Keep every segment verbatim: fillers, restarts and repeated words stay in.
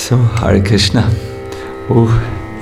So, Hare Krishna. Ooh.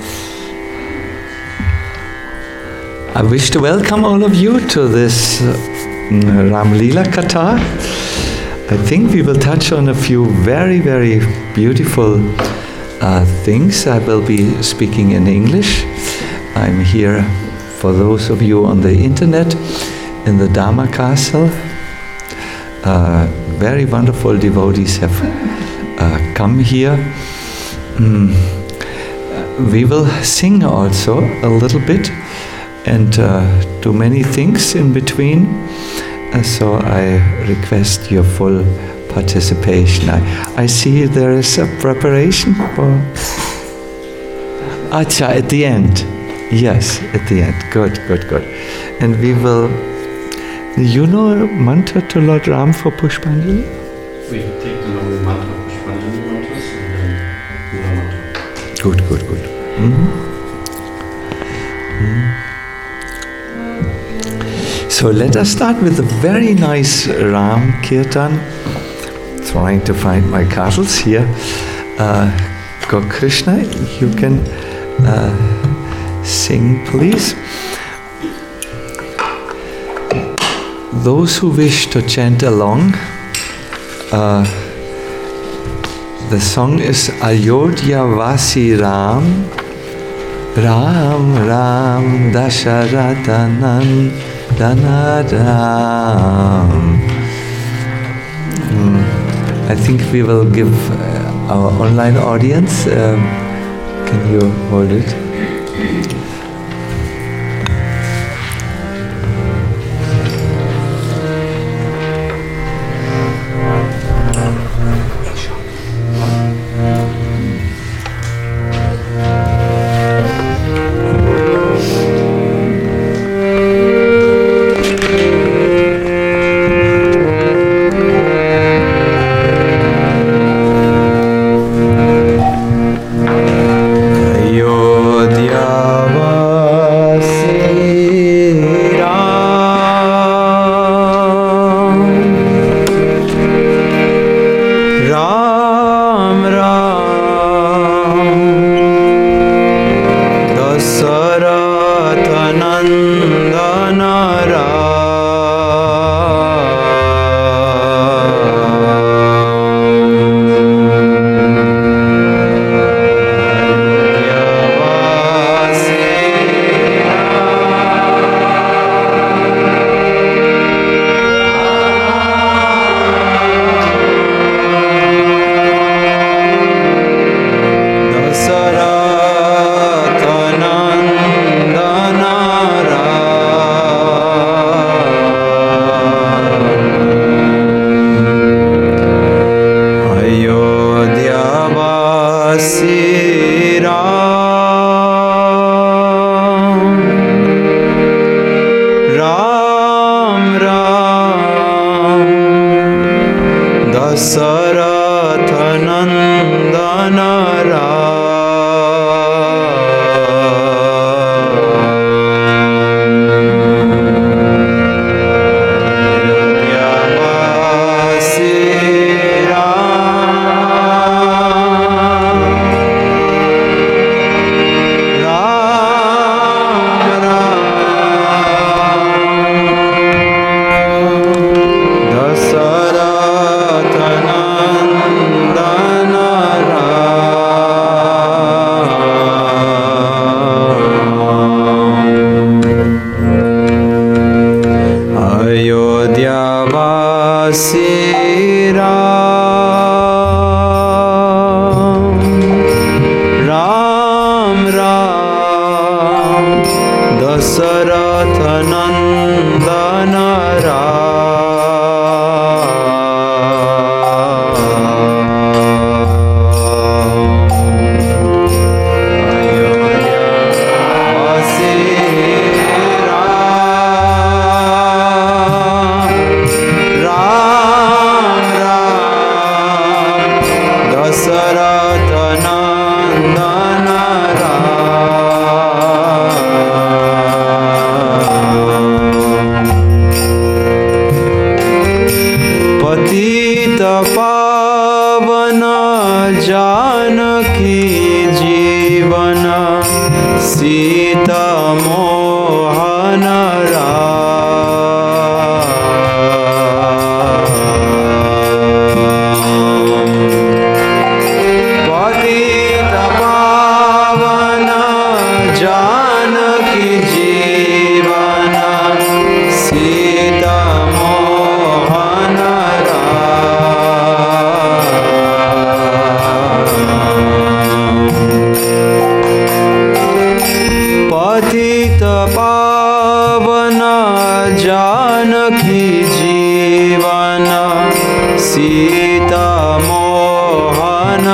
I wish to welcome all of you to this uh, Ram Leela Katha. I think we will touch on a few very, very beautiful uh, things. I will be speaking in English. I'm here for those of you on the internet in the Dharma Castle. Uh, very wonderful devotees have uh, come here. Mm. We will sing also a little bit and uh, do many things in between. Uh, so I request your full participation. I, I see there is a preparation for... Acha, at the end. Yes, at the end. Good, good, good. And we will... You know mantra to Lord Ram for Pushpanjali? We take the long mantra, Pushpanjali mantras, and then Pura mantra. Good, good, good. Mm-hmm. Mm-hmm. So let us start with a very nice Ram Kirtan. Trying to find my cartels here. Uh, Go Krishna, you can uh, sing, please. Those who wish to chant along, uh, the song is Ayodhya Vasi Ram, Ram Ram Dasharathanandana Ram. Mm, I think we will give uh, our online audience. Um, can you hold it? पावन Janaki Sita Mohan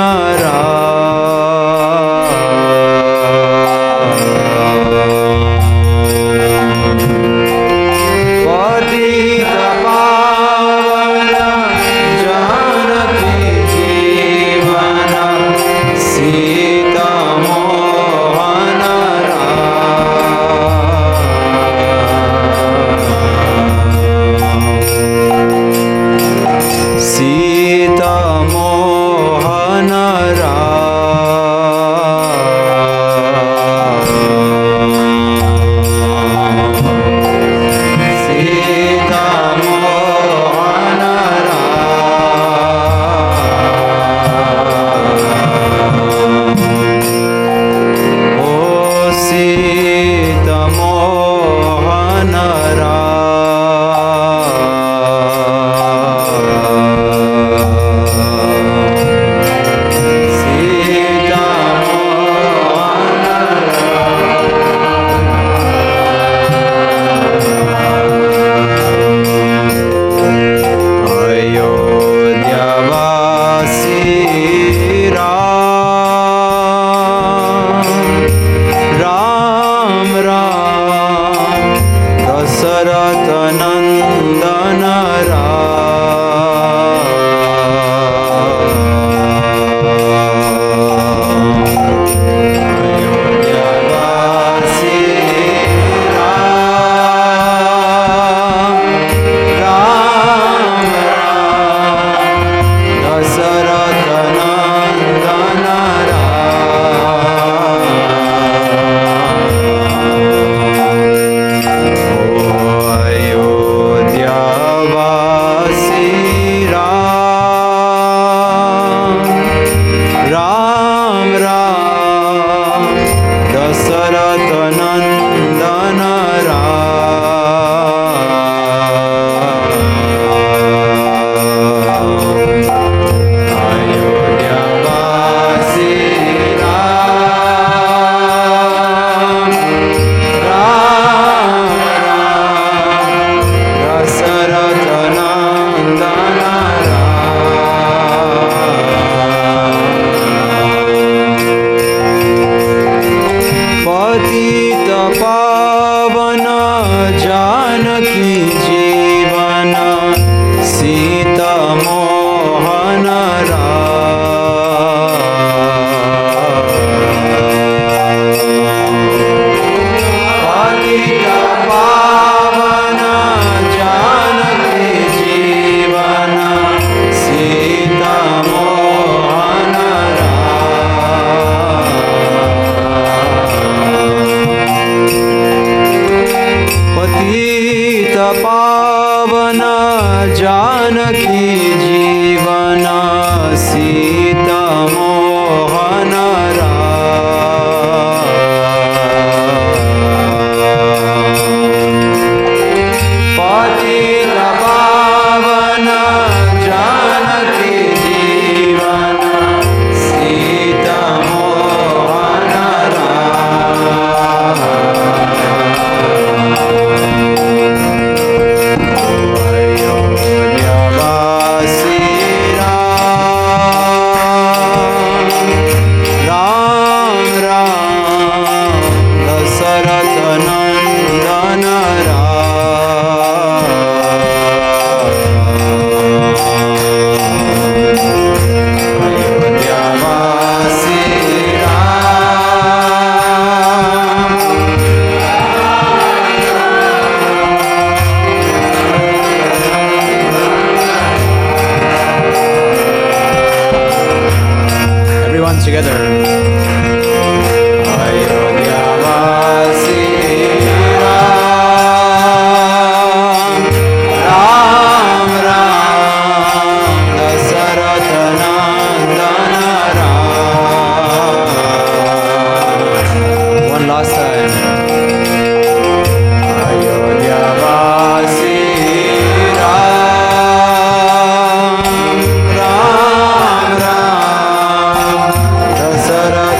Sara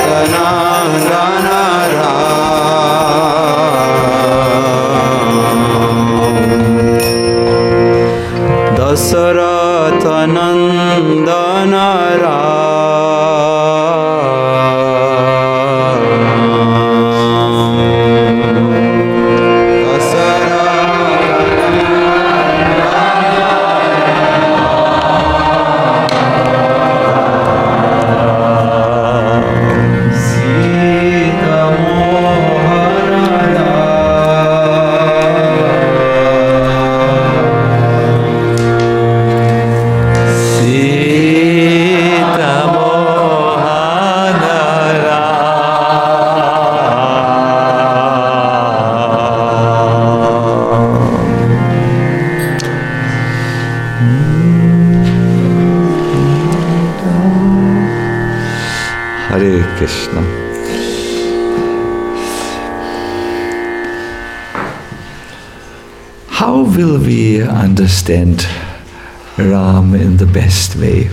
Hare Krishna. How will we understand Ram in the best way?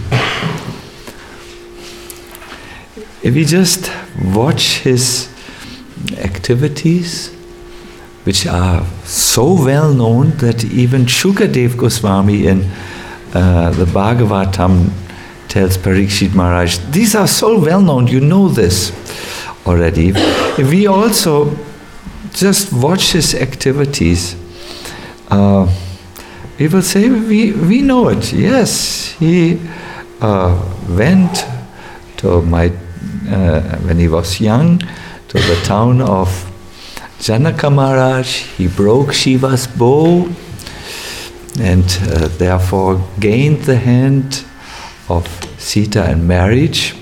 If we just watch his activities, which are so well known that even Shukadev Goswami in uh, the Bhagavatam tells Parikshit Maharaj, these are so well known, you know this already. If we also just watch his activities, uh, we will say, we, we know it. Yes, he uh, went to my, uh, when he was young, to the town of Janaka Maharaj. He broke Shiva's bow and uh, therefore gained the hand of Sita in marriage.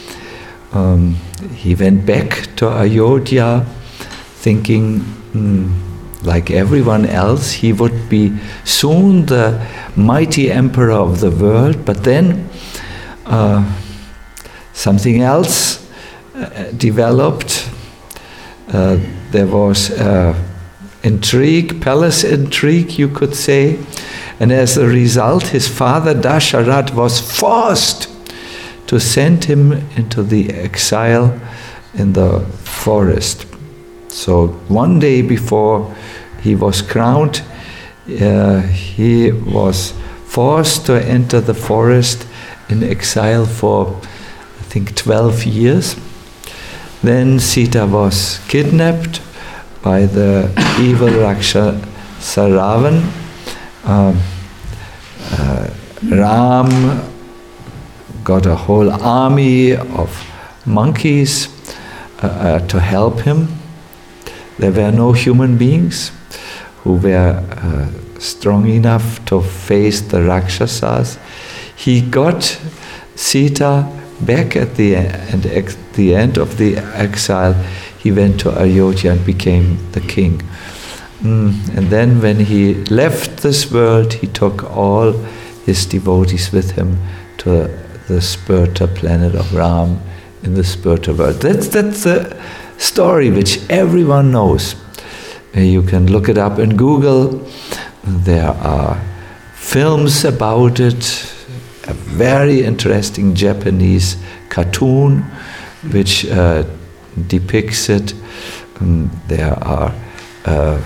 Um, he went back to Ayodhya thinking, mm, like everyone else, he would be soon the mighty emperor of the world, but then uh, something else uh, developed. Uh, there was uh, intrigue, palace intrigue, you could say, and as a result, his father Dasharat was forced to send him into the exile in the forest. So one day before he was crowned, uh, he was forced to enter the forest in exile for, I think, twelve years. Then Sita was kidnapped by the evil Rakshasa Ravan. Uh, uh, Ram got a whole army of monkeys uh, uh, to help him. There were no human beings who were uh, strong enough to face the Rakshasas. He got Sita back at the end, at the end of the exile. He went to Ayodhya and became the king. Mm. And then when he left this world, he took all his devotees with him to the Spurta planet of Ram in the Spurta world. That's, that's a story which everyone knows. You can look it up in Google. There are films about it, a very interesting Japanese cartoon which uh, depicts it. Um, there are uh,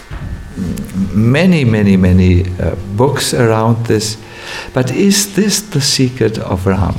many, many, many uh, books around this. But is this the secret of Ram?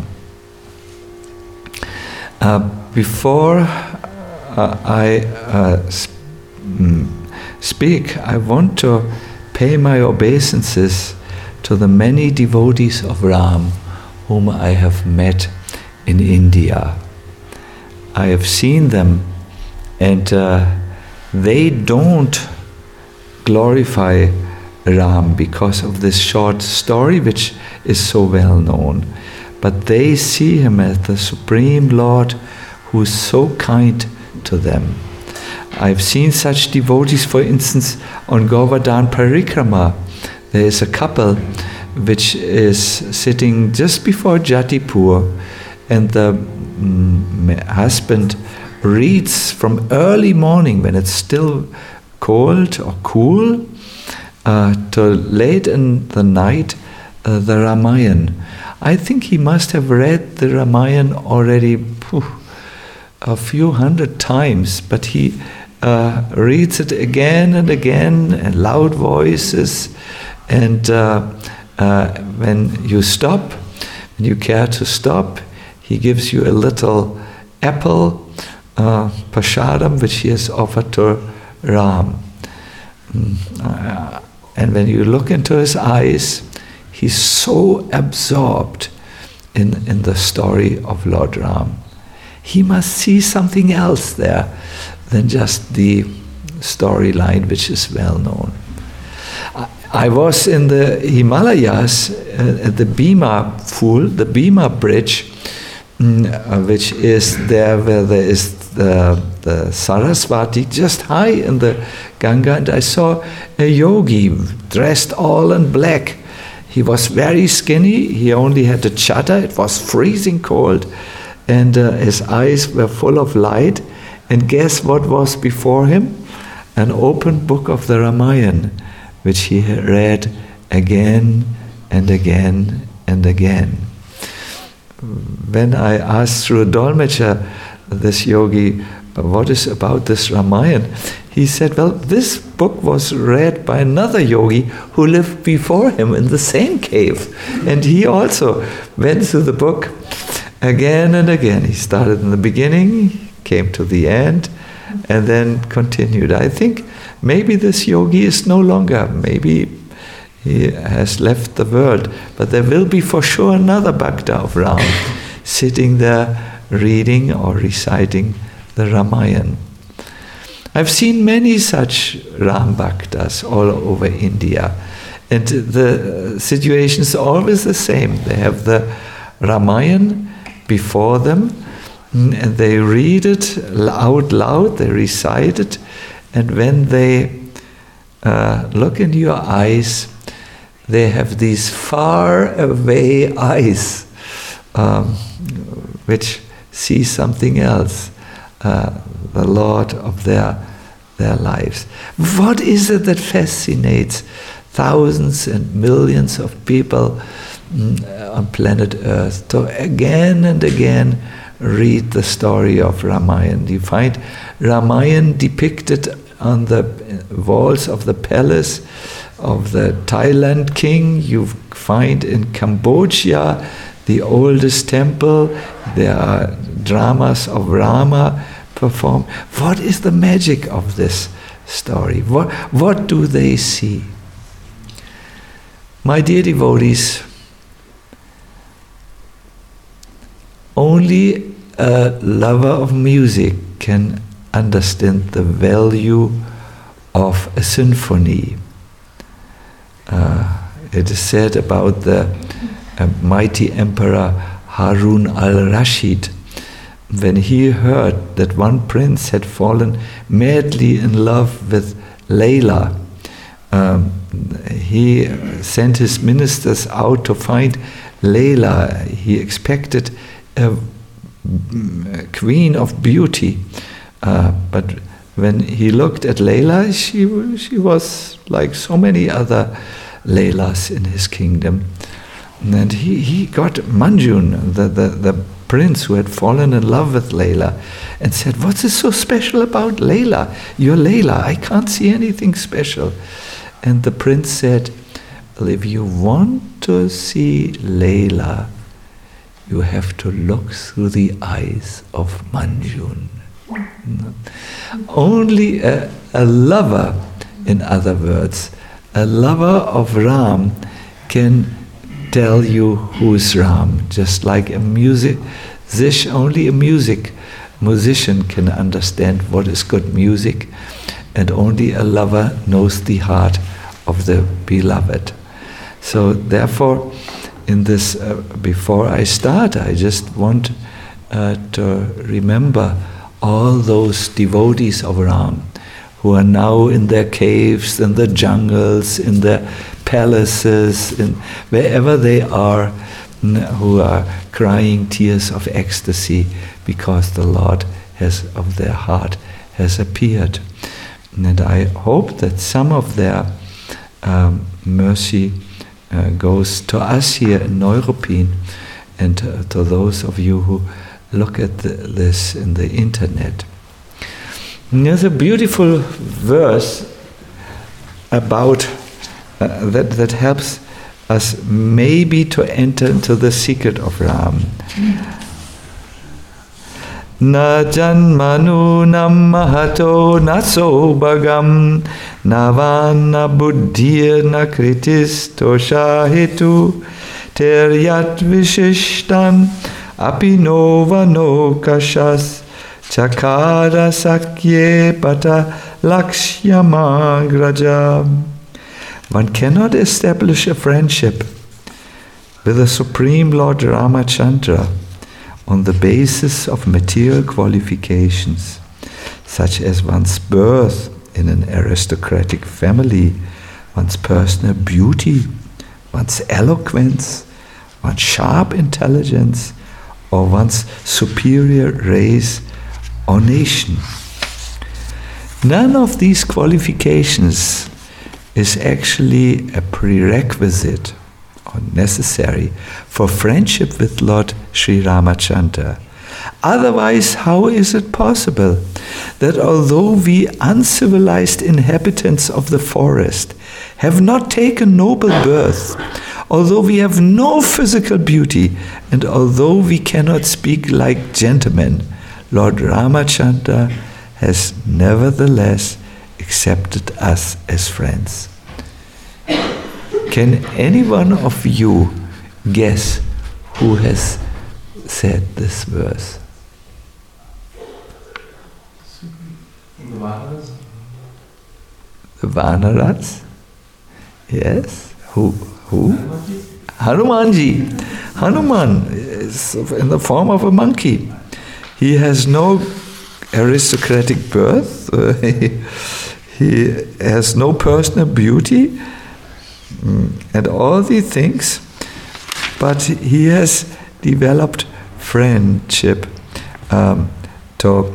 Uh, before uh, I uh, sp- mm, speak, I want to pay my obeisances to the many devotees of Ram whom I have met in India. I have seen them, and uh, they don't glorify Ram because of this short story which is so well known. But they see him as the Supreme Lord who is so kind to them. I've seen such devotees, for instance, on Govardhan Parikrama. There is a couple which is sitting just before Jatipur, and the mm, husband reads from early morning when it's still cold or cool uh, to late in the night uh, the Ramayana. I think he must have read the Ramayana already phew, a few hundred times, but he uh, reads it again and again in loud voices, and uh, uh, when you stop and you care to stop, he gives you a little apple, uh, prashadam, which he has offered to Ram. Mm, uh, and when you look into his eyes, he's so absorbed in, in the story of Lord Ram. He must see something else there than just the storyline which is well known. I, I was in the Himalayas uh, at the Bhima Pool, the Bhima Bridge, mm, uh, which is there where there is the, the Saraswati, just high in the Ganga, and I saw a yogi dressed all in black. He was very skinny, he only had a chadar, it was freezing cold, and uh, his eyes were full of light, and guess what was before him? An open book of the Ramayana, which he read again and again and again. When I asked through a dolmetscher this yogi, what is about this Ramayana? He said, well, this book was read by another yogi who lived before him in the same cave. And he also went through the book again and again. He started in the beginning, came to the end, and then continued. I think maybe this yogi is no longer, maybe he has left the world, but there will be for sure another Bhakta of Ram sitting there reading or reciting the Ramayana. I've seen many such Ram Bhaktas all over India, and the situation is always the same. They have the Ramayana before them, and they read it out loud, they recite it, and when they uh, look in your eyes, they have these far away eyes um, which see something else. Uh, the Lord of their their lives. What is it that fascinates thousands and millions of people mm, on planet Earth to again and again read the story of Ramayana? You find Ramayana depicted on the walls of the palace of the Thailand king. You find in Cambodia the oldest temple. There are dramas of Rama performed. What is the magic of this story? What, what do they see? My dear devotees, only a lover of music can understand the value of a symphony. Uh, it is said about the uh, mighty emperor Harun al-Rashid, when he heard that one prince had fallen madly in love with Layla, um, he sent his ministers out to find Layla. He expected a, a queen of beauty, uh, but when he looked at Layla, she, she was like so many other Laylas in his kingdom. And he, he got Manjun, the, the, the prince who had fallen in love with Layla, and said, "What's so special about Layla? You're Layla, I can't see anything special." And the prince said, "Well, if you want to see Layla, you have to look through the eyes of Manjun." Only a, a lover, in other words, a lover of Ram can tell you who's Ram, just like a music, this only a music musician can understand what is good music, and only a lover knows the heart of the beloved. So therefore, in this, uh, before I start, I just want uh, to remember all those devotees of Ram who are now in their caves, in the jungles, in their palaces, in wherever they are, who are crying tears of ecstasy because the Lord has of their heart has appeared. And I hope that some of their um, mercy uh, goes to us here in Neuruppin, and uh, to those of you who look at the, this in the internet. And there's a beautiful verse about uh, that that helps us maybe to enter into the secret of Ram. Na janmanu nam mahato na sobhagam navana buddhir na kritis toshahetu teryat vishishtan apinova no kashas chakara sakye pata lakshyamagraja. One cannot establish a friendship with the Supreme Lord Ramachandra on the basis of material qualifications, such as one's birth in an aristocratic family, one's personal beauty, one's eloquence, one's sharp intelligence, or one's superior race or nation. None of these qualifications is actually a prerequisite or necessary for friendship with Lord Sri Ramachandra. Otherwise, how is it possible that although we uncivilized inhabitants of the forest have not taken noble birth, although we have no physical beauty, and although we cannot speak like gentlemen, Lord Ramachandra has nevertheless accepted us as friends? Can any one of you guess who has said this verse? The Vanaras? The Vanaras? Yes. Who? Who? Hanumanji. Hanuman is in the form of a monkey. He has no aristocratic birth. Uh, he, he has no personal beauty. And all these things, but he has developed friendship um, to,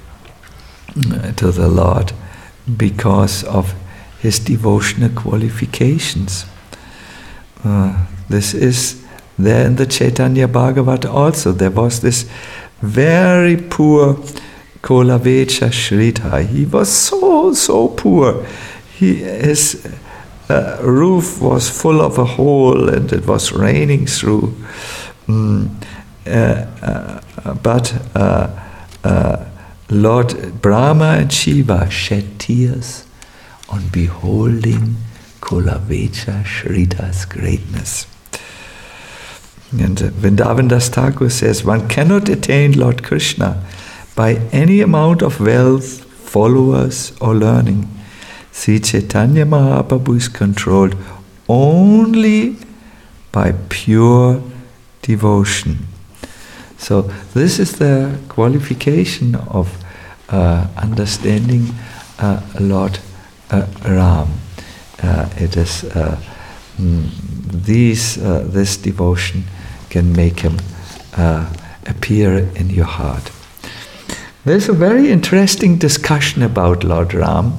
to the Lord because of his devotional qualifications. Uh, this is there in the Chaitanya Bhagavat also. There was this very poor Kolavecha Shrita. He was so, so poor. He is... Uh, roof was full of a hole and it was raining through. Mm, uh, uh, but uh, uh, Lord Brahma and Shiva shed tears on beholding Kolavecha Shrita's greatness. And uh, Vrindavan Das Thakur says, one cannot attain Lord Krishna by any amount of wealth, followers or learning. Sri Chaitanya Mahaprabhu is controlled only by pure devotion. So this is the qualification of uh, understanding uh, Lord uh, Ram. Uh, it is uh, mm, these uh, this devotion can make him uh, appear in your heart. There's a very interesting discussion about Lord Ram.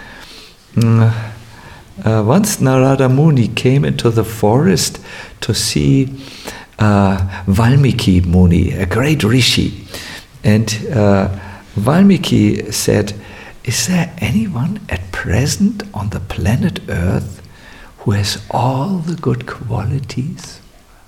Uh, once Narada Muni came into the forest to see uh, Valmiki Muni, a great rishi, and uh, Valmiki said, is there anyone at present on the planet Earth who has all the good qualities?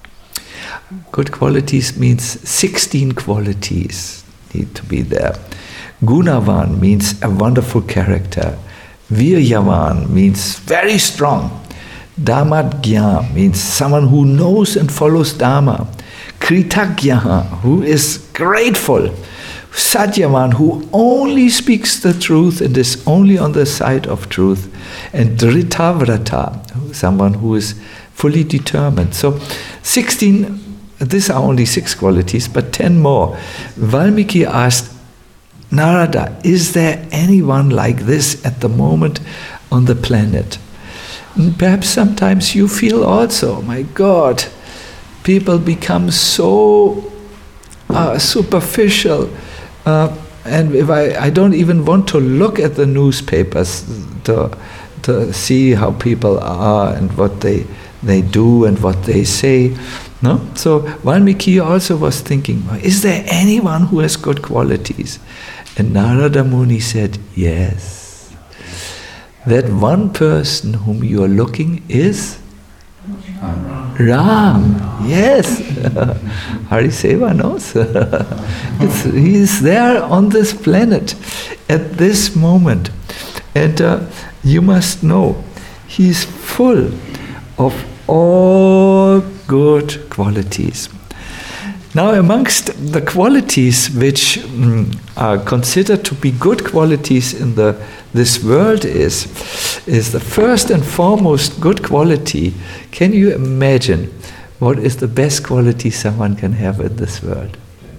Good qualities means sixteen qualities need to be there. Gunavan means a wonderful character. Viryavan means very strong. Dhammadgya means someone who knows and follows Dharma. Kritagyaha, who is grateful. Satyavan, who only speaks the truth and is only on the side of truth. And Dritavrata, someone who is fully determined. So sixteen, these are only six qualities, but ten more. Valmiki asked, Narada, is there anyone like this at the moment on the planet? And perhaps sometimes you feel also, my God, people become so uh, superficial. Uh, and if I, I don't even want to look at the newspapers to, to see how people are and what they, they do and what they say. No? So Valmiki also was thinking, is there anyone who has good qualities? And Narada Muni said, yes. That one person whom you are looking is Ram, yes. Hariseva knows. It's, he's there on this planet at this moment. And uh, you must know, he's full of all good qualities. Now, amongst the qualities which mm, are considered to be good qualities in the this world is, is the first and foremost good quality. Can you imagine what is the best quality someone can have in this world?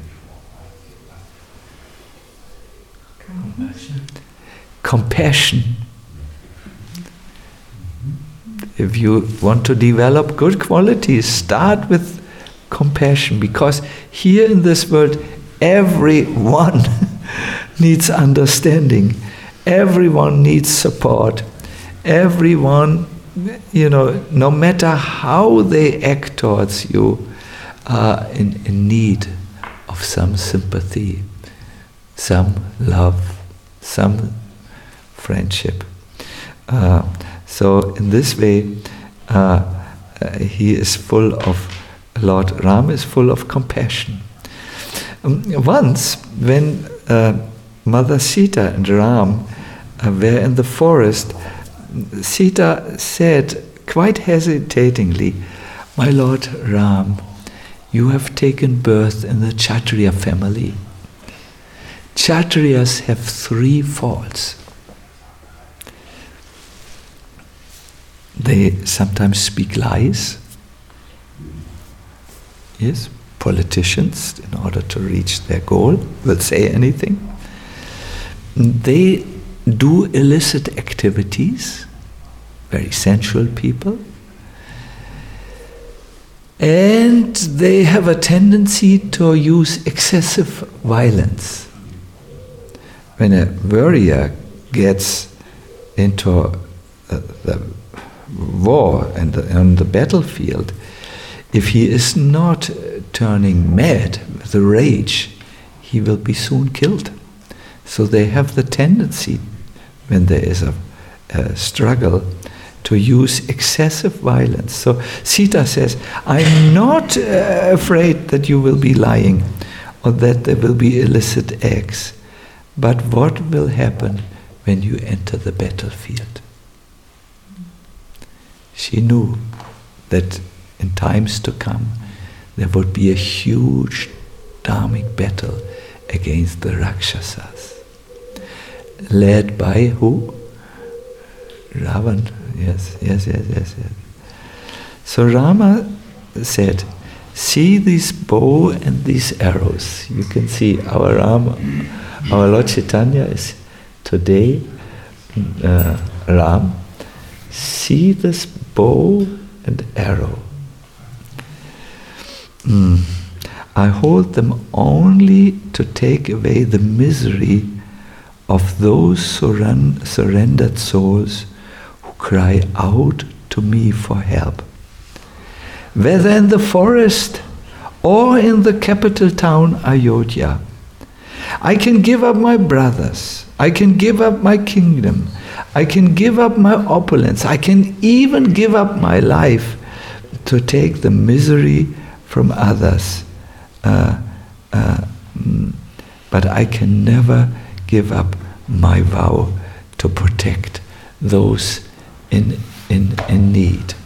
Compassion. Compassion. If you want to develop good qualities, start with compassion, because here in this world everyone needs understanding, everyone needs support, everyone, you know, no matter how they act towards you, are in, in need of some sympathy, some love, some friendship. Uh, so in this way, uh, uh, he is full of Lord Ram is full of compassion. Um, once, when uh, Mother Sita and Ram uh, were in the forest, Sita said, quite hesitatingly, "My Lord Ram, you have taken birth in the Kshatriya family. Kshatriyas have three faults. They sometimes speak lies. Yes, politicians, in order to reach their goal, will say anything. They do illicit activities, very sensual people. And they have a tendency to use excessive violence. When a warrior gets into uh, the war and the, on the battlefield, if he is not turning mad with rage, he will be soon killed. So they have the tendency, when there is a, a struggle, to use excessive violence. So Sita says, I'm not uh, afraid that you will be lying or that there will be illicit acts. But what will happen when you enter the battlefield? She knew that in times to come, there would be a huge dharmic battle against the Rakshasas, led by who? Ravan. Yes, yes, yes, yes, yes. So Rama said, see this bow and these arrows. You can see our Rama, our Lord Chaitanya is today uh, Ram. See this bow and arrow. Mm. I hold them only to take away the misery of those surren- surrendered souls who cry out to me for help. Whether in the forest or in the capital town Ayodhya, I can give up my brothers, I can give up my kingdom, I can give up my opulence, I can even give up my life to take the misery from others. Uh, uh, but I can never give up my vow to protect those in, in, in need.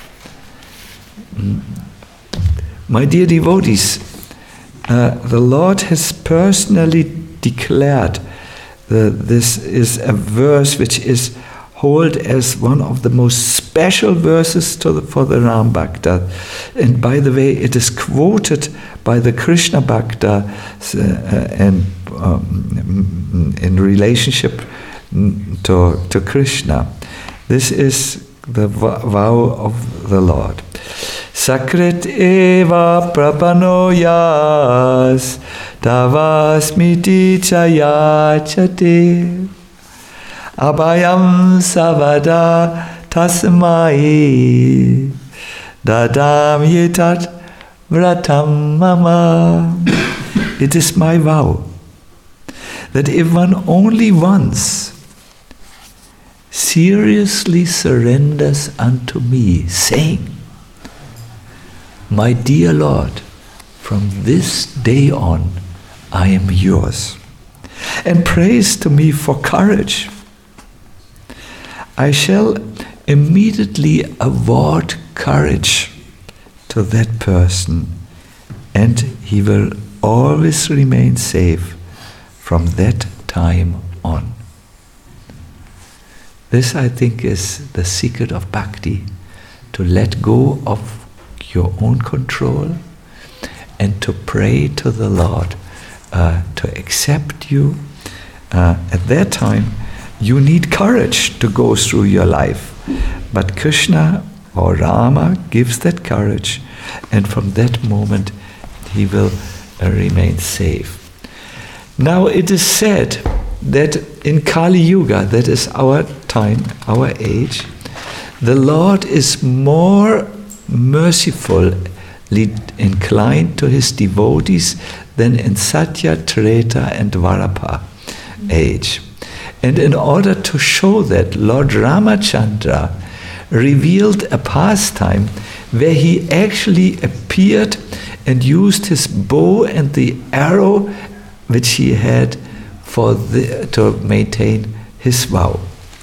My dear devotees, uh, the Lord has personally declared that this is a verse which is held as one of the most special verses to the, for the Ram Bhakta. And by the way, it is quoted by the Krishna Bhakta uh, and um, in relationship to, to Krishna. This is the vow of the Lord. Sakrit eva prapanoyas tavasmiti chayachate abhayam savada tasmai dadam yetat vratam mama. It is my vow that if one only once seriously surrenders unto me, saying, "My dear Lord, from this day on, I am yours. And prays to me for courage. I shall immediately award courage to that person, and he will always remain safe from that time on." This, I think, is the secret of bhakti, to let go of your own control and to pray to the Lord uh, to accept you. Uh, at that time, you need courage to go through your life. But Krishna or Rama gives that courage, and from that moment he will uh, remain safe. Now it is said that in Kali Yuga, that is our time, our age, the Lord is more mercifully inclined to his devotees than in Satya, Treta and Dwapara age. And in order to show that, Lord Ramachandra revealed a pastime where he actually appeared and used his bow and the arrow which he had for the, to maintain his vow.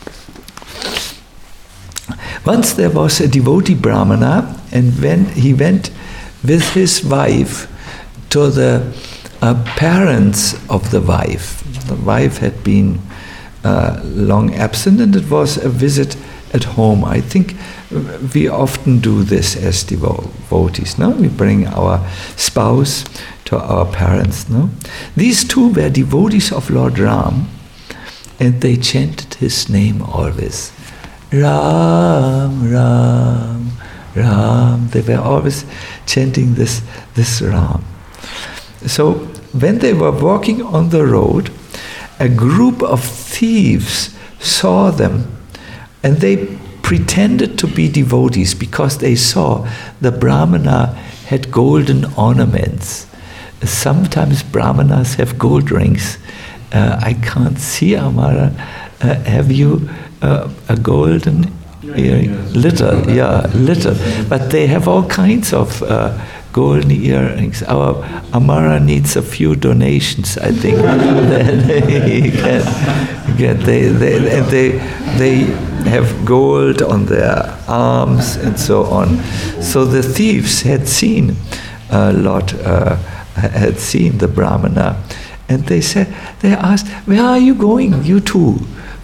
Once there was a devotee Brahmana, and when he went with his wife to the uh, parents of the wife. The wife had been uh, long absent, and it was a visit at home. I think we often do this as devotees, no? We bring our spouse to our parents, no? These two were devotees of Lord Ram, and they chanted his name always. Ram, Ram, Ram. They were always chanting this, this Ram. So when they were walking on the road, a group of thieves saw them, and they pretended to be devotees because they saw the Brahmana had golden ornaments. Sometimes Brahmanas have gold rings. Uh, I can't see, Amara. Uh, have you uh, a golden earring? Little, yeah, little. But they have all kinds of uh, golden earrings. Our Amara needs a few donations, I think. Then he can get. They they and they they have gold on their arms and so on. So the thieves had seen a lot. Uh, had seen the Brahmana, and they said, they asked, "Where are you going, you two?"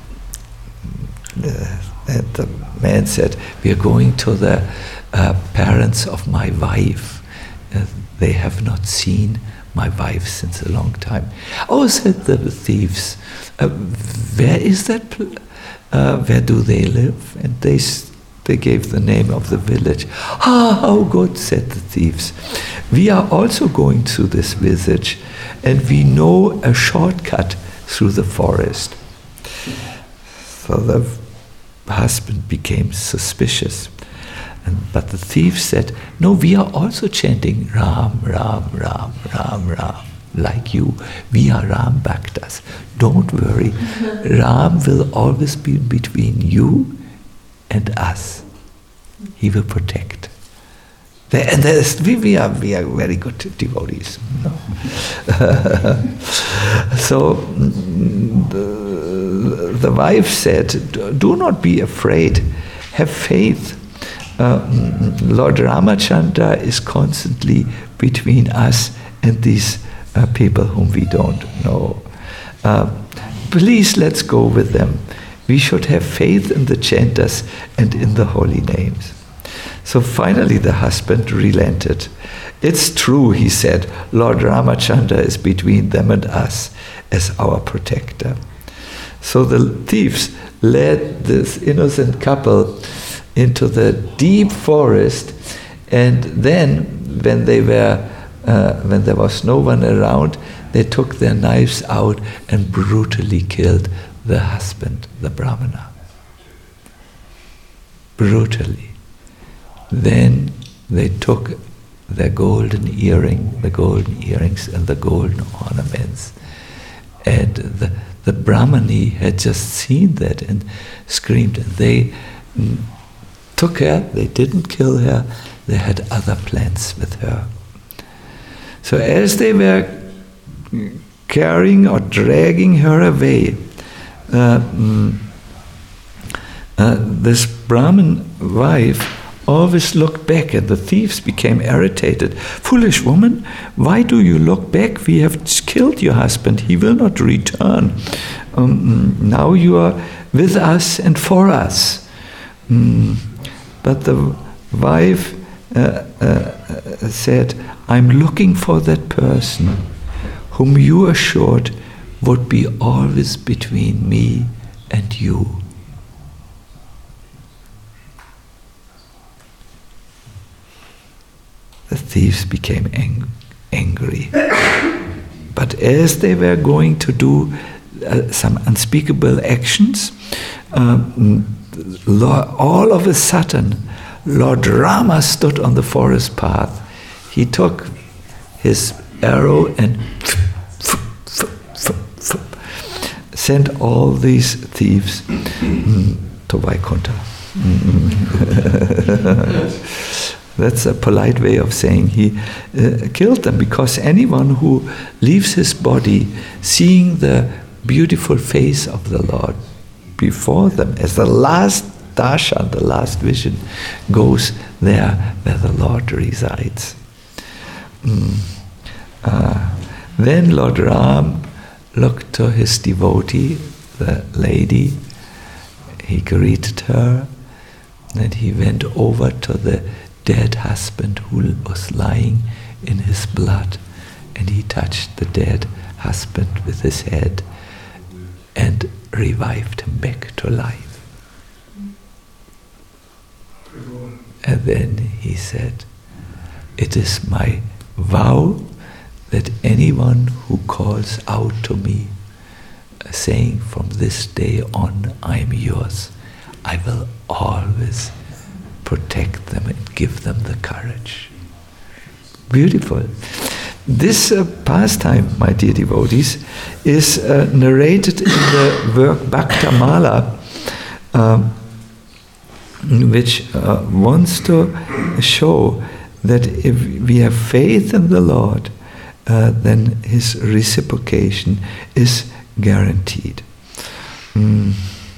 Uh, and the man said, "We are going to the uh, parents of my wife. Uh, they have not seen my wife since a long time." "Oh," said the thieves, uh, "where is that? Pl- uh, where do they live?" And they they gave the name of the village. "Ah, how good," said the thieves. "We are also going through this village, and we know a shortcut through the forest." So the husband became suspicious. And, but the thief said, "No, we are also chanting Ram, Ram, Ram, Ram, Ram, like you. We are Ram Bhaktas. Don't worry. Ram will always be between you and us. He will protect." And we, we, are, we are very good devotees. No? So the, the wife said, "Do not be afraid. Have faith. Uh, Lord Ramachandra is constantly between us and these uh, people whom we don't know. Uh, please, let's go with them. We should have faith in the chanters and in the holy names." So finally the husband relented. "It's true," he said, "Lord Ramachandra is between them and us as our protector." So the thieves led this innocent couple into the deep forest, and then when they were uh, when there was no one around, they took their knives out and brutally killed the husband, the Brahmana. Brutally. Then they took their golden earring, the golden earrings and the golden ornaments. And the, the Brahmani had just seen that and screamed. They took her, they didn't kill her, they had other plans with her. So as they were carrying or dragging her away, uh, mm, uh, this Brahmin wife always looked back, and the thieves became irritated. "Foolish woman, why do you look back? We have killed your husband. He will not return. Um, now you are with us and for us." Mm. But the wife uh, uh, said, "I'm looking for that person whom you assured would be always between me and you." The thieves became ang- angry. But as they were going to do uh, some unspeakable actions, um, Lord, all of a sudden, Lord Rama stood on the forest path. He took his arrow and sent all these thieves mm, to Vaikuntha. That's a polite way of saying he uh, killed them, because anyone who leaves his body seeing the beautiful face of the Lord before them as the last darshan, the last vision, goes there where the Lord resides. Mm. Uh, then Lord Ram looked to his devotee, the lady. He greeted her, and he went over to the dead husband who was lying in his blood, and he touched the dead husband with his head and revived him back to life. And then he said, "It is my vow that anyone who calls out to me, saying, 'From this day on I am yours,' I will always protect them and give them the courage." Beautiful. This uh, pastime, my dear devotees, is uh, narrated in the work Bhaktamala, um, which uh, wants to show that if we have faith in the Lord, uh, then his reciprocation is guaranteed. Mm.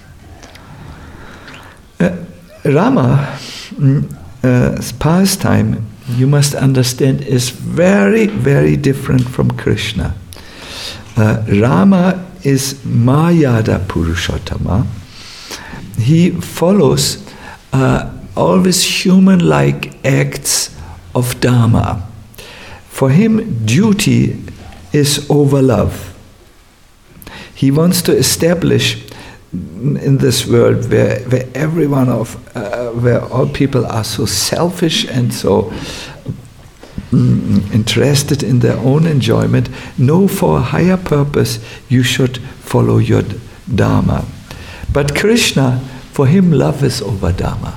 Uh, Rama Uh, pastime, you must understand, is very, very different from Krishna. Uh, Rama is Mayada Purushottama. He follows uh, always human-like acts of Dharma. For him, duty is over love. He wants to establish in this world where, where everyone of uh, where all people are so selfish and so mm, interested in their own enjoyment, no, for a higher purpose you should follow your dharma. But Krishna, for him, love is over dharma.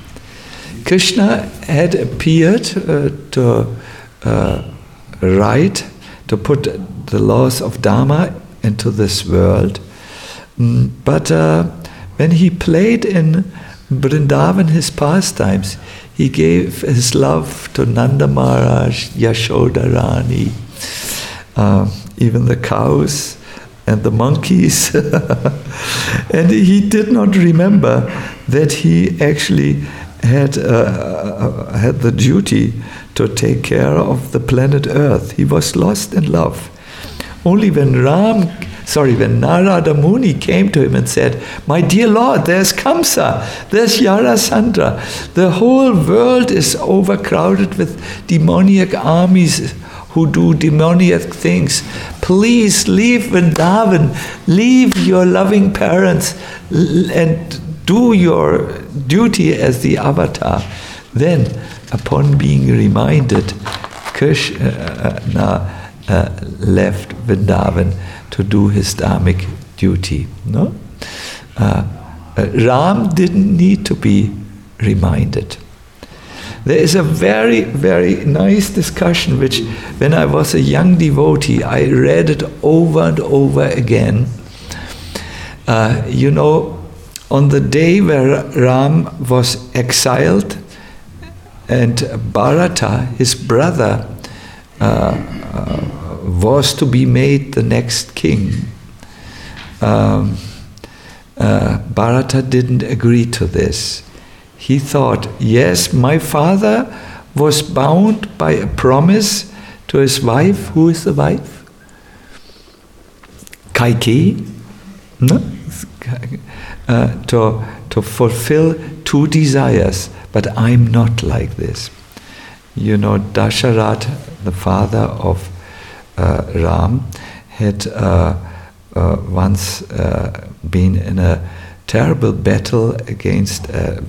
Krishna had appeared uh, to uh, write, to put the laws of dharma into this world. Mm, but uh, when he played in Vrindavan his pastimes, he gave his love to Nanda Maharaj, Yashoda Rani, uh, even the cows and the monkeys. And he did not remember that he actually had uh, had the duty to take care of the planet Earth. He was lost in love. Only when Ram, sorry, when Narada Muni came to him and said, "My dear Lord, there's Kamsa, there's Yarasandra. The whole world is overcrowded with demoniac armies who do demoniac things. Please leave Vrindavan, leave your loving parents, and do your duty as the avatar." Then, upon being reminded, Krishna uh, left Vrindavan to do his dharmic duty. No, uh, uh, Ram didn't need to be reminded. There is a very, very nice discussion which, when I was a young devotee, I read it over and over again. Uh, you know, on the day where Ram was exiled and Bharata, his brother, uh, uh, was to be made the next king. Um, uh, Bharata didn't agree to this. He thought, yes, my father was bound by a promise to his wife. Who is the wife? Kaikeyi. No? Uh, to, to fulfill two desires, but I'm not like this. You know, Dasharatha, the father of uh, Ram, had uh, uh, once uh, been in a terrible battle against a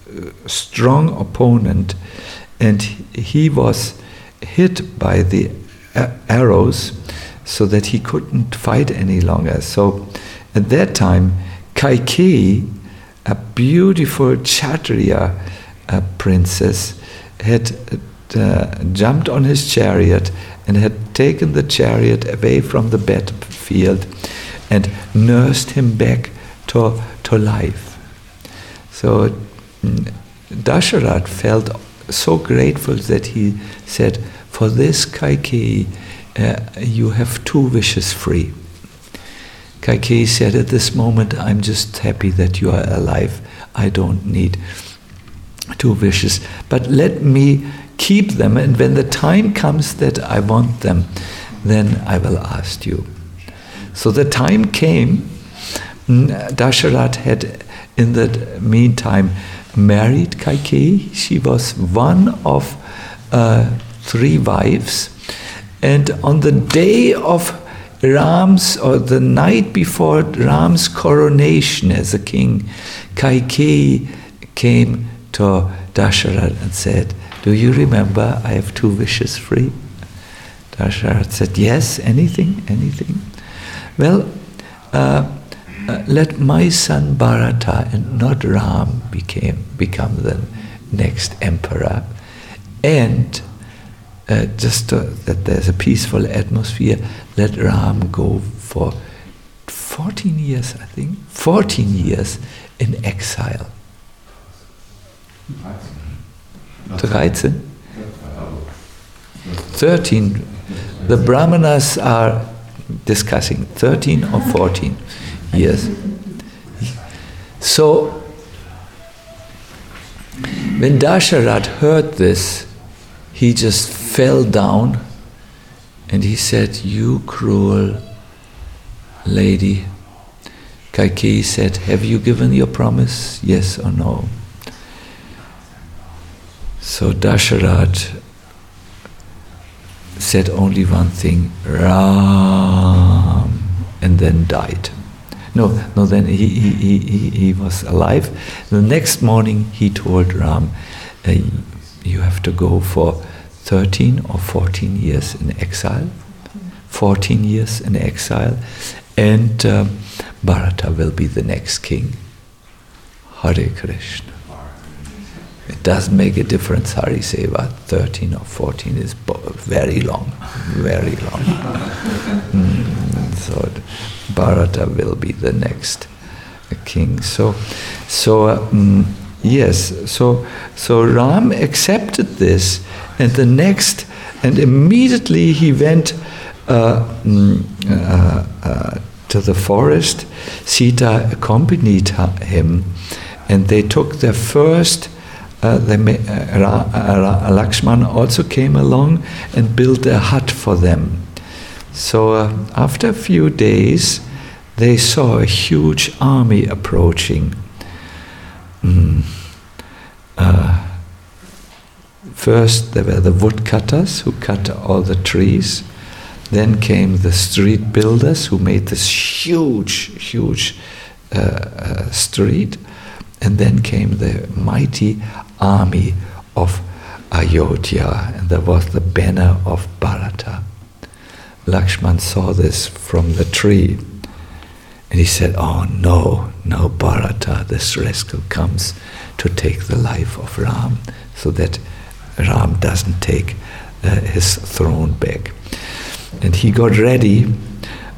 strong opponent, and he was hit by the arrows so that he couldn't fight any longer. So at that time, Kaikeyi, a beautiful Kshatriya uh, princess, had uh, jumped on his chariot and had taken the chariot away from the battlefield and nursed him back to, to life. So Dasharatha felt so grateful that he said, for this, Kaikeyi, uh, you have two wishes free. Kaikeyi said, at this moment, I'm just happy that you are alive. I don't need two wishes. But let me keep them, and when the time comes that I want them, then I will ask you. So the time came. Dasharatha had, in the meantime, married Kaikeyi. She was one of uh, three wives. And on the day of Ram's, or the night before Ram's coronation as a king, Kaikeyi came to Dasharatha and said, do you remember I have two wishes free? Dasharatha said, yes, anything, anything. Well, uh, uh, let my son Bharata and not Ram became, become the next emperor, and Uh, just to, that there's a peaceful atmosphere, let Ram go for fourteen years, I think, fourteen years in exile. thirteen? thirteen. The Brahmanas are discussing thirteen or fourteen years. So, when Dasharatha heard this, he just fell down and he said, you cruel lady. Kaikeyi said, have you given your promise? Yes or no? So Dasharatha said only one thing, Ram, and then died. No, no, then he, he, he, he was alive. The next morning he told Ram, uh, you have to go for thirteen or fourteen years in exile, fourteen years in exile, and um, Bharata will be the next king. Hare Krishna. It doesn't make a difference, Hari Seva, thirteen or fourteen is very long, very long. Mm, so Bharata will be the next king. So, so um, yes, so so Ram accepted this, and the next, and immediately he went uh, uh, uh, to the forest. Sita accompanied him, and they took their first. Uh, they may, uh, Ra, uh, Lakshman also came along and built a hut for them. So uh, after a few days, they saw a huge army approaching. Mm. Uh, First, there were the woodcutters who cut all the trees. Then came the street builders who made this huge, huge uh, uh, street. And then came the mighty army of Ayodhya, and there was the banner of Bharata. Lakshman saw this from the tree, and he said, oh no, now Bharata, this rascal, comes to take the life of Ram, so that Ram doesn't take uh, his throne back. And he got ready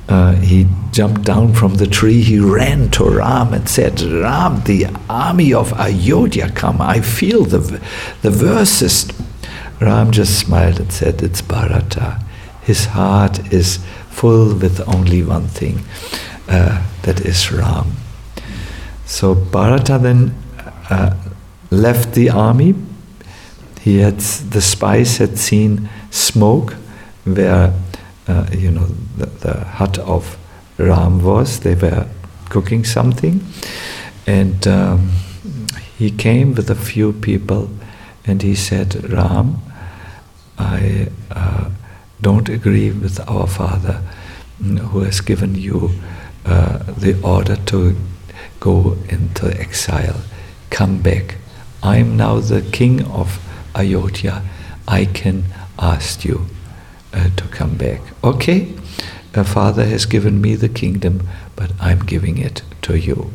uh, he jumped down from the tree, he ran to Ram and said, Ram, the army of Ayodhya come, I feel the, the verses. Ram just smiled and said, it's Bharata. His heart is full with only one thing, uh, that is Ram. So Bharata then uh, left the army. He had, the spies had seen smoke where, uh, you know, the, the hut of Ram was. They were cooking something. And um, he came with a few people and he said, Ram, I uh, don't agree with our father who has given you uh, the order to go into exile. Come back. I am now the king of Ayodhya. I can ask you uh, to come back. Okay, a father has given me the kingdom, but I'm giving it to you.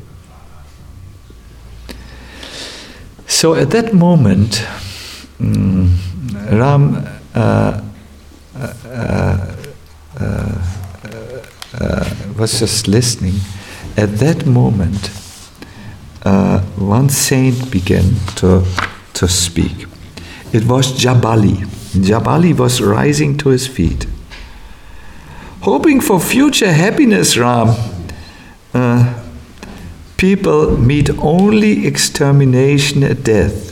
So at that moment, um, Ram uh, uh, uh, uh, uh, was just listening. At that moment, uh, one saint began to, to speak. It was Jabali. Jabali was rising to his feet. Hoping for future happiness, Ram, uh, people meet only extermination at death.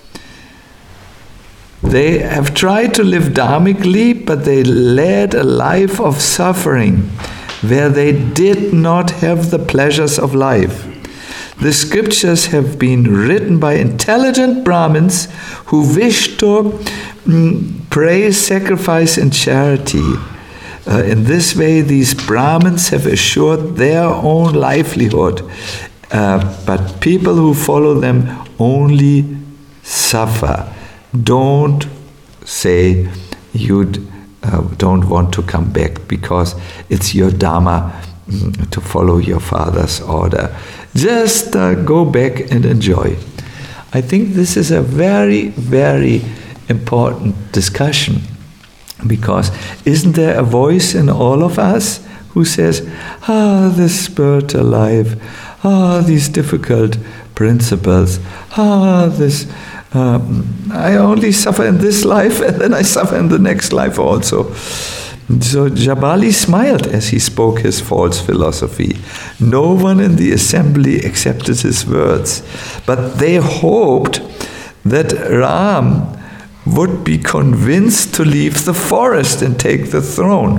They have tried to live dharmically, but they led a life of suffering where they did not have the pleasures of life. The scriptures have been written by intelligent Brahmins who wish to mm, praise, sacrifice, and charity. Uh, in this way, these Brahmins have assured their own livelihood, uh, but people who follow them only suffer. Don't say you uh, don't want to come back because it's your dharma mm, to follow your father's order. Just uh, go back and enjoy. I think this is a very, very important discussion, because isn't there a voice in all of us who says, ah, this spiritual life, ah, these difficult principles, ah, this, um, I only suffer in this life and then I suffer in the next life also. So Jabali smiled as he spoke his false philosophy. No one in the assembly accepted his words, but they hoped that Ram would be convinced to leave the forest and take the throne.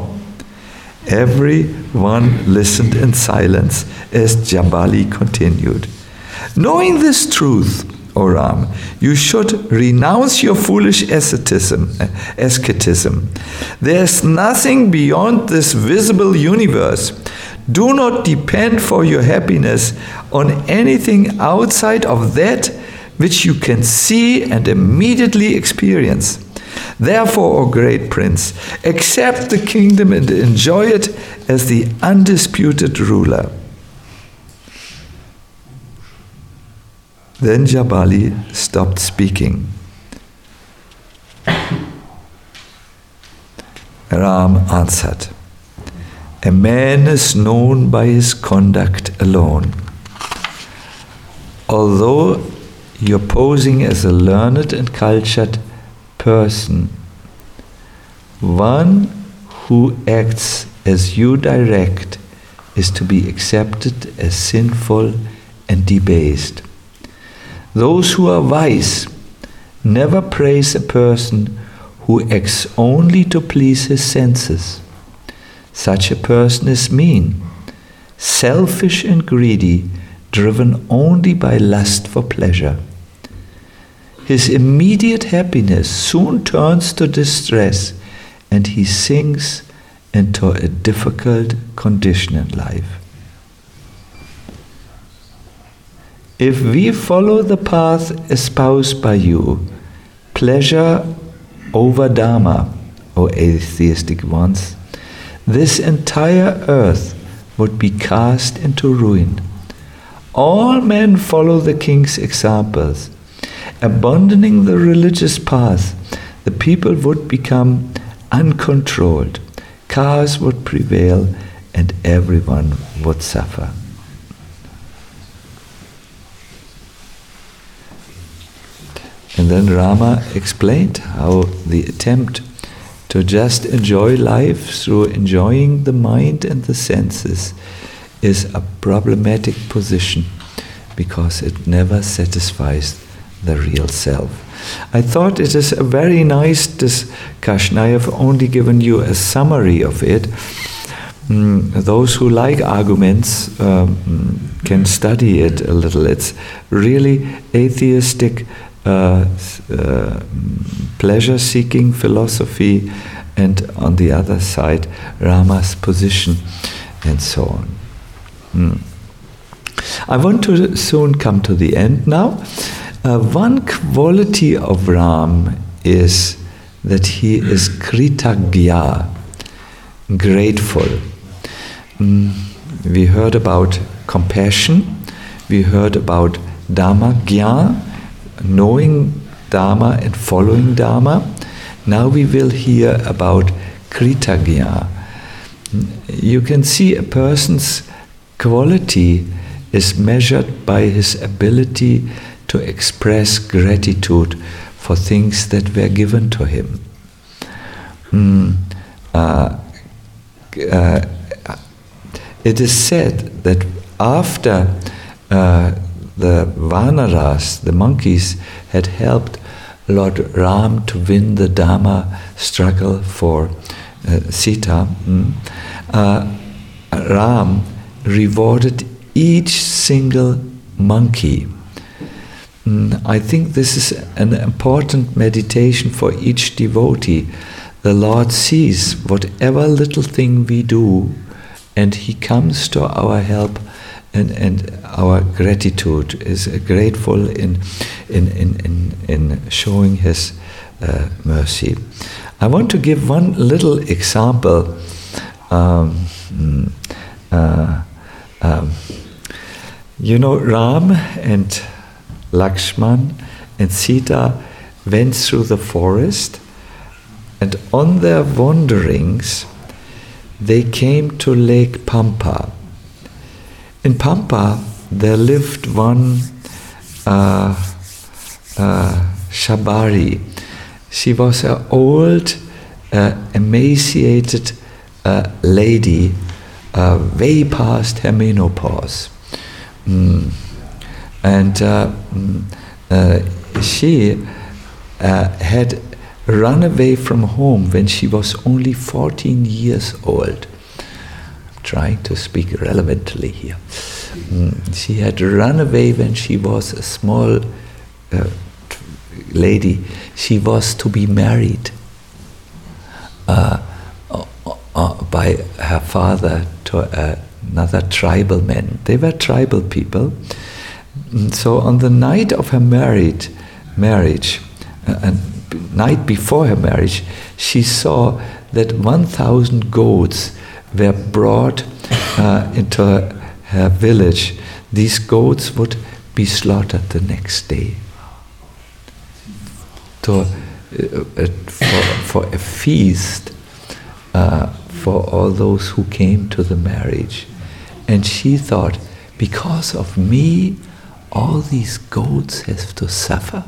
Everyone listened in silence as Jabali continued. Knowing this truth, O Ram, you should renounce your foolish asceticism. asceticism. There's nothing beyond this visible universe. Do not depend for your happiness on anything outside of that which you can see and immediately experience. Therefore, O great prince, accept the kingdom and enjoy it as the undisputed ruler. Then Jabali stopped speaking. Ram answered, a man is known by his conduct alone. Although you're posing as a learned and cultured person, one who acts as you direct is to be accepted as sinful and debased. Those who are wise never praise a person who acts only to please his senses. Such a person is mean, selfish and greedy, driven only by lust for pleasure. His immediate happiness soon turns to distress, and he sinks into a difficult condition in life. If we follow the path espoused by you, pleasure over Dharma, O atheistic ones, this entire earth would be cast into ruin. All men follow the king's examples. Abandoning the religious path, the people would become uncontrolled. Chaos would prevail, and everyone would suffer. And then Rama explained how the attempt to just enjoy life through enjoying the mind and the senses is a problematic position because it never satisfies the real self. I thought it is a very nice discussion. I have only given you a summary of it. Mm, those who like arguments um, can study it a little. It's really atheistic, uh, uh, pleasure-seeking philosophy, and on the other side, Rama's position, and so on. Mm. I want to soon come to the end now. Uh, one quality of Ram is that he is kritagya, grateful. Mm, we heard about compassion, we heard about Dharma-gya, knowing Dharma and following Dharma. Now we will hear about kritagya. You can see a person's quality is measured by his ability to express gratitude for things that were given to him. Mm, uh, uh, it is said that after uh, the Vanaras, the monkeys, had helped Lord Ram to win the Dharma struggle for uh, Sita, mm, uh, Ram rewarded each single monkey. Mm, I think this is an important meditation for each devotee. The Lord sees whatever little thing we do, and He comes to our help, and, and our gratitude is grateful in in in in, in showing His uh, mercy. I want to give one little example. Um, uh, um, you know, Ram and Lakshman and Sita went through the forest, and on their wanderings they came to Lake Pampa. In Pampa there lived one uh, uh, Shabari. She was an old, uh, emaciated uh, lady, uh, way past her menopause. Mm. And uh, uh, she uh, had run away from home when she was only fourteen years old. I'm trying to speak relevantly here. Mm. She had run away when she was a small uh, lady. She was to be married uh, uh, by her father to uh, another tribal man. They were tribal people. So on the night of her married marriage, uh, and night before her marriage, she saw that one thousand goats were brought uh, into her, her village. These goats would be slaughtered the next day to, uh, uh, for, for a feast uh, for all those who came to the marriage. And she thought, because of me, all these goats have to suffer.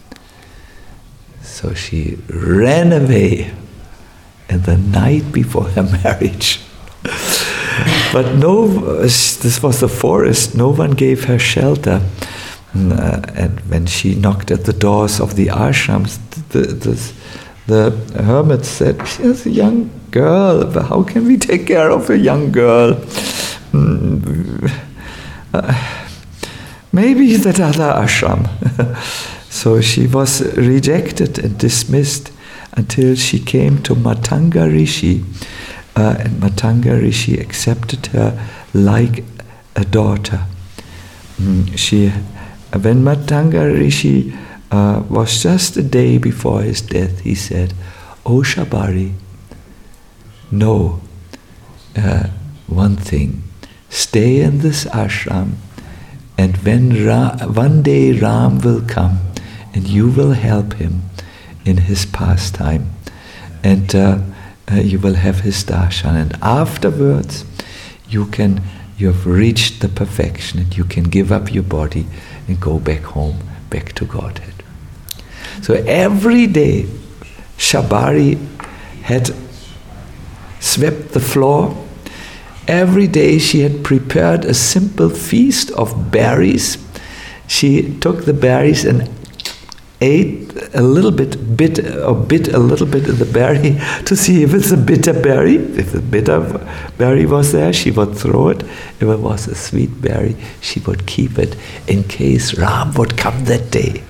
So she ran away in the night before her marriage. But no, this was the forest, no one gave her shelter. Uh, and when she knocked at the doors of the ashrams, the, the, the hermit said, she's a young girl, how can we take care of a young girl? Mm, uh, Maybe that other ashram. So she was rejected and dismissed until she came to Matanga Rishi. Uh, and Matanga Rishi accepted her like a daughter. Mm, she, when Matanga Rishi uh, was just a day before his death, he said, "Oh Shabari, know uh, one thing, stay in this ashram, and when Ra- one day Ram will come, and you will help him in his pastime, and uh, uh, you will have his darshan. And afterwards, you can, you have reached the perfection and you can give up your body and go back home, back to Godhead. So every day, Shabari had swept the floor. Every day she had prepared a simple feast of berries. She took the berries and ate a little bit, bit or bit a little bit of the berry to see if it's a bitter berry. If the bitter berry was there, she would throw it. If it was a sweet berry, she would keep it in case Ram would come that day.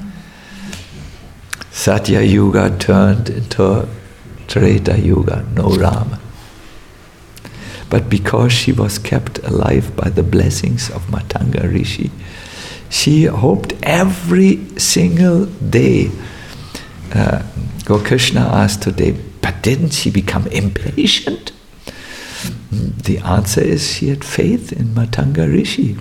Satya Yuga turned into Treta Yuga, no Ram. But because she was kept alive by the blessings of Matanga Rishi, she hoped every single day. Uh, Gokrishna asked today, but didn't she become impatient? The answer is she had faith in Matanga Rishi.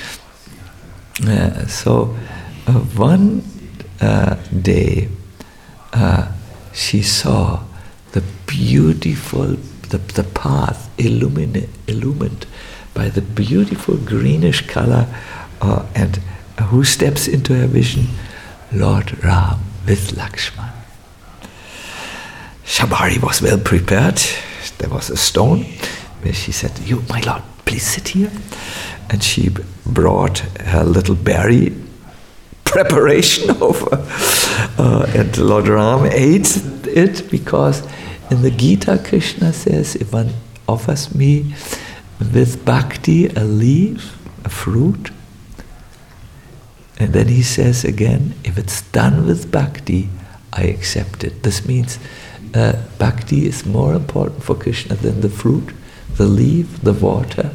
Uh, so uh, one uh, day uh, she saw the beautiful, the, the path illumined, illumined by the beautiful greenish color. Uh, and uh, who steps into her vision? Lord Ram with Lakshman. Shabari was well prepared. There was a stone where she said, "You, my lord, please sit here." And she brought her little berry preparation over. Uh, and Lord Ram ate it because in the Gita, Krishna says, if one offers me with bhakti a leaf, a fruit, and then he says again, if it's done with bhakti, I accept it. This means uh, bhakti is more important for Krishna than the fruit, the leaf, the water.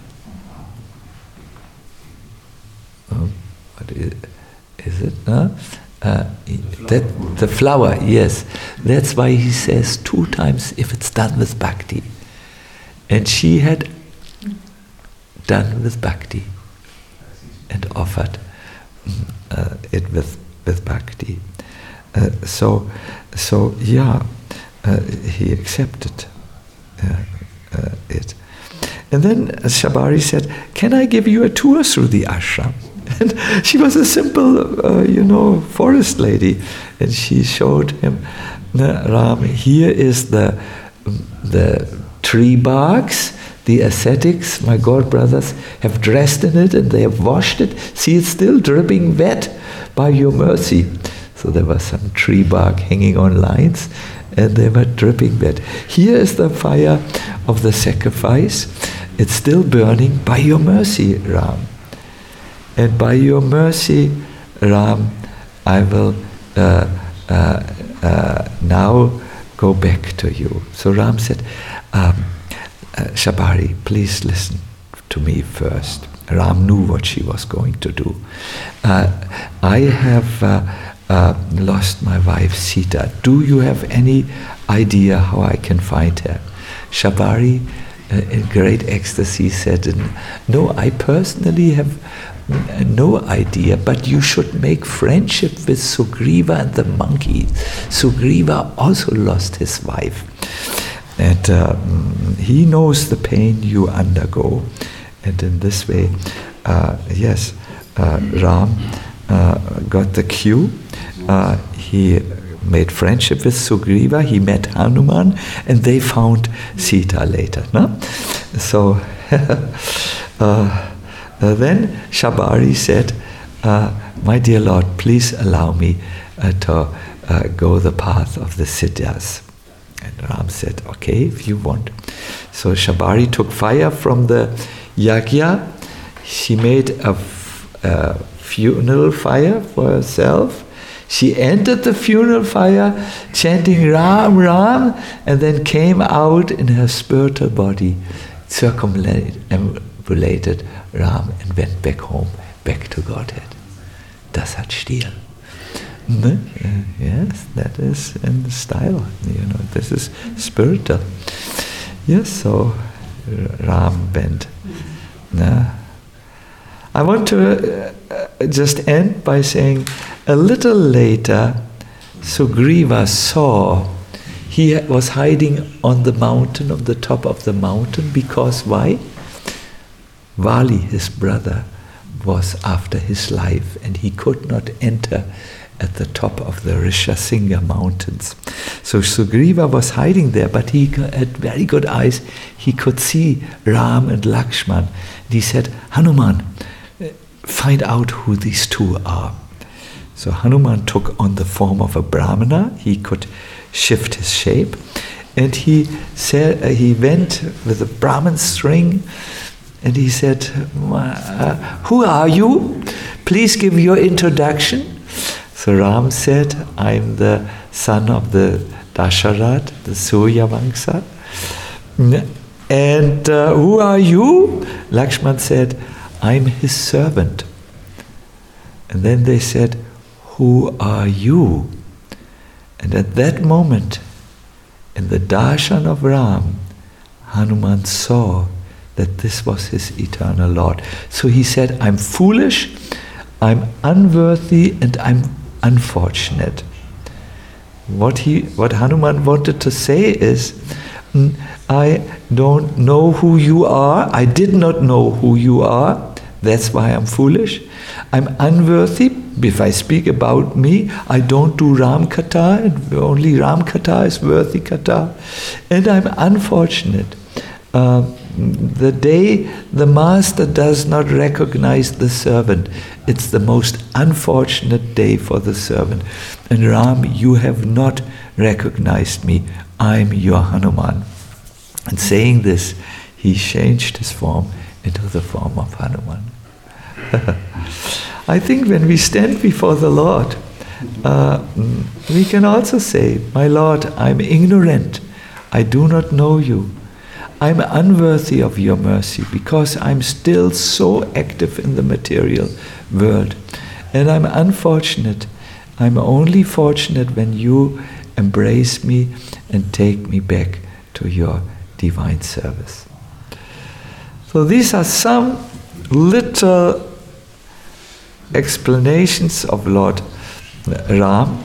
Um, what is, is it? Huh? Uh, that, the flower, yes. That's why he says two times, if it's done with bhakti. And she had done with bhakti and offered Uh, it with with bhakti. Uh, so, so yeah, uh, he accepted uh, uh, it. And then Shabari said, "Can I give you a tour through the ashram?" And she was a simple, uh, you know, forest lady, and she showed him, Ram, here is the the tree barks. The ascetics, my god brothers, have dressed in it and they have washed it. See, it's still dripping wet by your mercy. So there was some tree bark hanging on lines and they were dripping wet. Here is the fire of the sacrifice. It's still burning by your mercy, Ram. And by your mercy, Ram, I will uh, uh, uh, now go back to you. So Ram said, um, Uh, Shabari, please listen to me first. Ram knew what she was going to do. Uh, I have uh, uh, lost my wife Sita. Do you have any idea how I can find her? Shabari, uh, in great ecstasy, said, "No, I personally have no idea, but you should make friendship with Sugriva and the monkey. Sugriva also lost his wife. And uh, he knows the pain you undergo." And in this way, uh, yes, uh, Ram uh, got the cue. Uh, he made friendship with Sugriva, he met Hanuman, and they found Sita later. No? So uh, uh, then Shabari said, uh, "My dear Lord, please allow me uh, to uh, go the path of the Siddhas." And Ram said, "Okay, if you want." So Shabari took fire from the yagya. She made a, f- a funeral fire for herself. She entered the funeral fire chanting Ram, Ram, and then came out in her spiritual body, circumambulated Ram and went back home, back to Godhead. Das hat Stil. Uh, yes, that is in the style. You know, this is spiritual. Yes, so Ram went. Uh, I want to uh, just end by saying, a little later, Sugriva saw he was hiding on the mountain, on the top of the mountain, because why? Vali, his brother, was after his life, and he could not enter at the top of the Rishasinga mountains. So Sugriva was hiding there, but he had very good eyes. He could see Ram and Lakshman. And he said, Hanuman, find out who these two are. So Hanuman took on the form of a Brahmana. He could shift his shape. And he said, uh, he went with a Brahman string, and he said, uh, who are you? Please give your introduction. So Ram said, I'm the son of the Dasharat, the Surya Vamsa. And uh, who are you? Lakshman said, I'm his servant. And then they said, who are you? And at that moment, in the darshan of Ram, Hanuman saw that this was his eternal Lord. So he said, I'm foolish, I'm unworthy, and I'm unfortunate. What he, what Hanuman wanted to say is, I don't know who you are, I did not know who you are, that's why I'm foolish. I'm unworthy. If I speak about me, I don't do Ram Katha, and only Ram Katha is worthy Katha. And I'm unfortunate. Uh, the day the master does not recognize the servant, it's the most unfortunate day for the servant. And Ram, you have not recognized me. I'm your Hanuman. And saying this, he changed his form into the form of Hanuman. I think when we stand before the Lord, uh, we can also say, my Lord, I'm ignorant. I do not know you. I'm unworthy of your mercy because I'm still so active in the material world. And I'm unfortunate. I'm only fortunate when you embrace me and take me back to your divine service. So these are some little explanations of Lord Ram.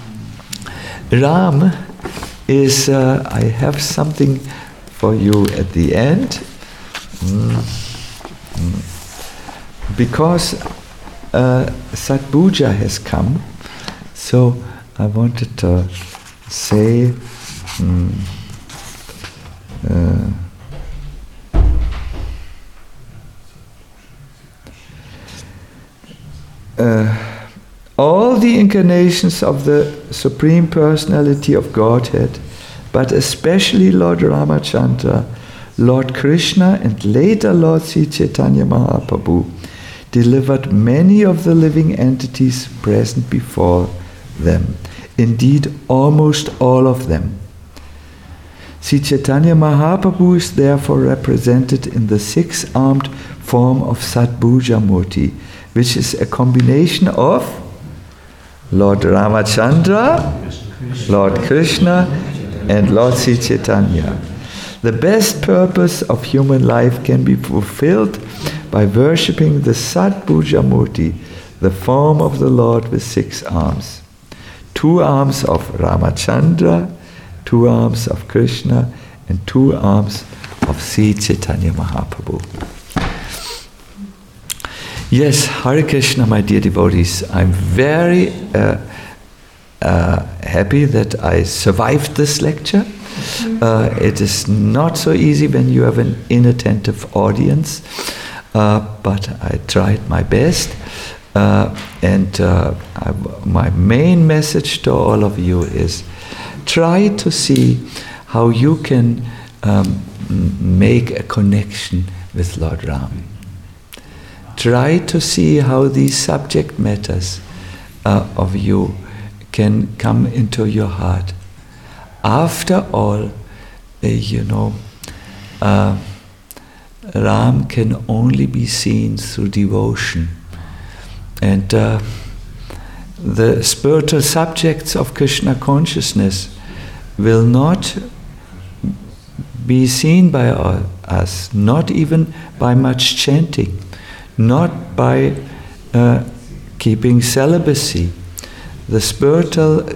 Ram is, uh, I have something for you at the end. Mm. Mm. Because uh, Satpuja has come, so I wanted to say mm, uh, uh, all the incarnations of the Supreme Personality of Godhead, but especially Lord Ramachandra, Lord Krishna, and later Lord Sri Chaitanya Mahaprabhu, delivered many of the living entities present before them. Indeed, almost all of them. Sri Chaitanya Mahaprabhu is therefore represented in the six-armed form of Satpuja Murti, which is a combination of Lord Ramachandra, Lord Krishna, and Lord Sri Chaitanya. The best purpose of human life can be fulfilled by worshipping the Satpuja Murti, the form of the Lord with six arms. Two arms of Ramachandra, two arms of Krishna, and two arms of Sri Chaitanya Mahaprabhu. Yes, Hare Krishna, my dear devotees. I'm very uh, uh, happy that I survived this lecture. Uh, it is not so easy when you have an inattentive audience, uh, but I tried my best. Uh, and uh, I, my main message to all of you is try to see how you can um, make a connection with Lord Ram. Try to see how these subject matters uh, of you can come into your heart. After all, uh, you know, uh, Ram can only be seen through devotion. And uh, the spiritual subjects of Krishna consciousness will not be seen by us, not even by much chanting, not by uh, keeping celibacy. The spiritual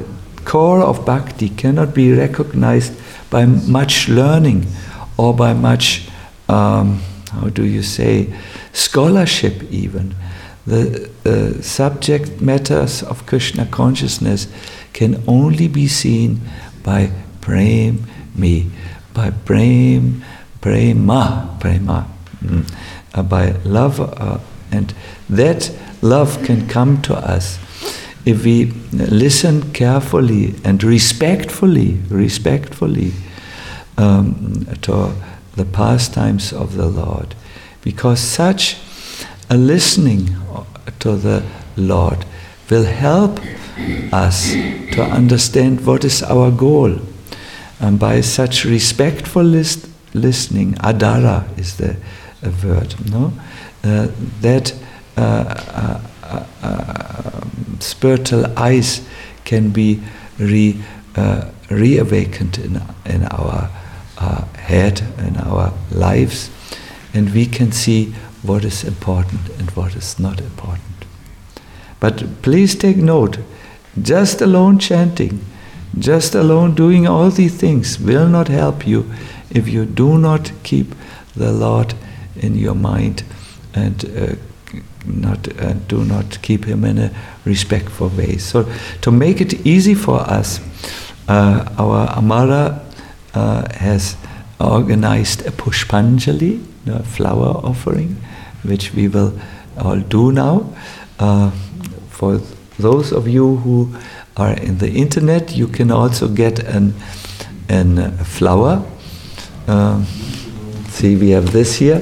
core of bhakti cannot be recognized by much learning or by much, um, how do you say, scholarship even. The uh, subject matters of Krishna consciousness can only be seen by prem me, by prem, prema, prema, mm, uh, by love, uh, and that love can come to us if we listen carefully and respectfully, respectfully um, to the pastimes of the Lord, because such a listening to the Lord will help us to understand what is our goal. And by such respectful list, listening, adara is the a word, no? Uh, that uh, uh, uh, uh, spiritual eyes can be re, uh, reawakened in, in our uh, head, in our lives, and we can see what is important and what is not important. But please take note, just alone chanting, just alone doing all these things will not help you if you do not keep the Lord in your mind and uh, not uh, do not keep Him in a respectful way. So to make it easy for us, uh, our Amara uh, has organized a Pushpanjali, a flower offering, which we will all do now. Uh, for those of you who are in the internet, you can also get an, an uh, flower. Um, see, we have this here.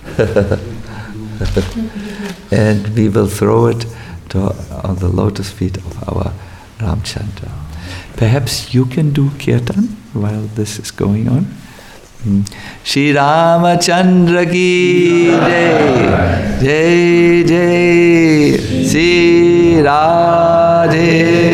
And we will throw it to, on the lotus feet of our Ramchandra. Perhaps you can do kirtan while this is going on. Shri Ramachandra ki jai, jai jai, Shri Radhe